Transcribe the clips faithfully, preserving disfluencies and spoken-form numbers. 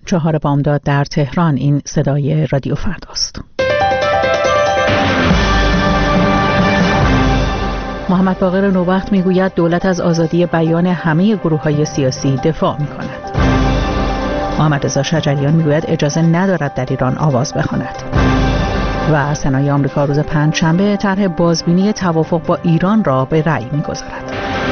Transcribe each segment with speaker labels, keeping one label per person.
Speaker 1: چهار بامداد در تهران. این صدای رادیو فرداست. محمد باقر نوبخت میگوید دولت از آزادی بیان همه گروه‌های سیاسی دفاع می‌کند. محمد رضا شجریان میگوید اجازه ندارد در ایران آواز بخواند. و سنای آمریکا روز پنجشنبه طرح بازبینی توافق با ایران را به رأی می‌گذارد.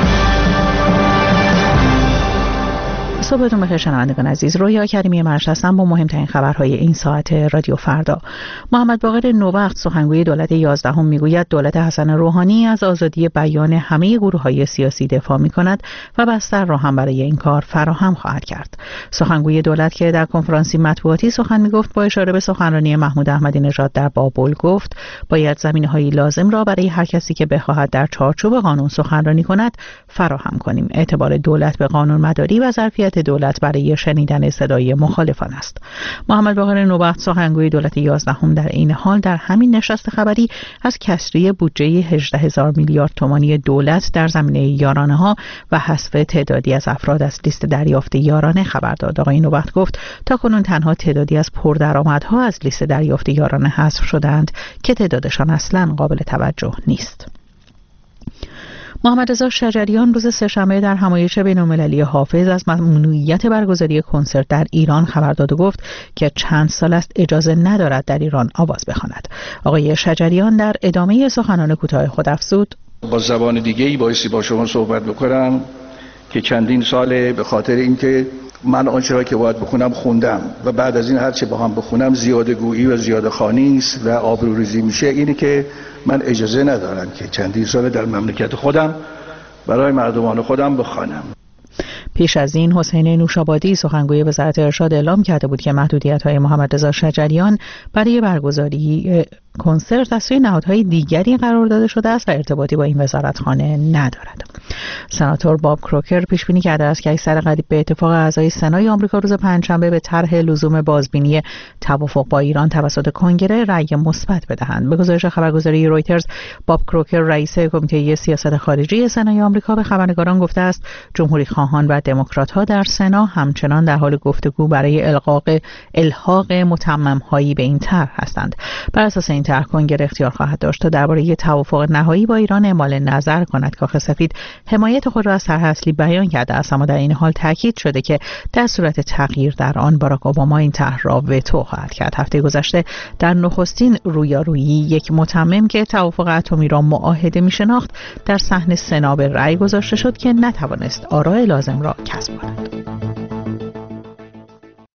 Speaker 1: صبحتون بخیر شنوندگان عزیز. رویا کریمی مرش هستم با مهمترین خبرهای این ساعت رادیو فردا. محمد باقر نوبخت سخنگوی دولت یازدهم میگوید دولت حسن روحانی از آزادی بیان همه گروه‌های سیاسی دفاع می‌کند و بستر را هم برای این کار فراهم خواهد کرد. سخنگوی دولت که در کنفرانسی مطبوعاتی سخن میگفت با اشاره به سخنرانی محمود احمدی نژاد در بابل گفت باید زمینه‌های لازم را برای هر کسی که بخواهد در چارچوب قانون سخنرانی کند فراهم کنیم. اعتبار دولت به قانون مداری و ظرفیت دولت برای شنیدن صدای مخالفان است. محمد باقر نوبخت سخنگوی دولت یازدهم در این حال در همین نشست خبری از کسری بودجه هجده هزار میلیارد تومانی دولت در زمینه یارانه ها و حذف تعدادی از افراد از لیست دریافت یارانه خبر داد. آقای نوبخت گفت تاکنون تنها تعدادی از پردرآمدها از لیست دریافت یارانه حذف شدند که تعدادشان اصلاً قابل توجه نیست. محمد رضا شجریان روز سه‌شنبه در همایش بین‌المللی حافظ از ممنوعیت برگزاری کنسرت در ایران خبر داد و گفت که چند سال است اجازه ندارد در ایران آواز بخواند. آقای شجریان در ادامه سخنان کوتاه خود افزود:
Speaker 2: با زبان دیگه‌ای بایستی با شما صحبت بکنم که چندین ساله به خاطر اینکه من آنچه را که باید بخونم خوندم و بعد از این هر چه با هم بخونم زیاده گویی و زیاده خوانی است و آبروریزی میشه. اینی که من اجازه ندارم که چندین سال در مملکت خودم برای مردمان خودم بخوانم.
Speaker 1: پیش از این حسین نوشابادی سخنگوی وزارت ارشاد اعلام کرده بود که محدودیت‌های محمد رضا شجریان برای برگزاری کنسرت از سوی نهادهای دیگری قرار داده شده است و ارتباطی با این وزارتخانه ندارد. سناتور باب کروکر پیش بینی کرده است که اکثر قریب به اتفاق اعضای سنای آمریکا روز پنجشنبه به طرح لزوم بازبینی توافق با ایران توسط کنگره رأی مثبت بدهند. به گزارش خبرگزاری رویترز، باب کروکر رئیس کمیته سیاست خارجی سنای آمریکا به خبرنگاران گفته است جمهوری خواهان و دموکرات‌ها در سنا همچنان در حال گفتگو برای الحاق الحاق متمم‌هایی به این طرح هستند. بر اساس این طرح کنگره اختیار خواهد داشت تا درباره توافق نهایی با ایران اعمال نظر کند. کاخ سفید حمایت خود را از طرح اصلی بیان کرده است، اما در این حال تاکید شده که در صورت تغییر در آن باراک اوباما این طرح را وتو خواهد کرد. هفته گذشته در نخستین رویارویی یک متمم که توافق اتمی را معاهده می‌شناخت در صحن سنا به رأی گذاشته شد که نتوانست آراء لازم را کسب کند.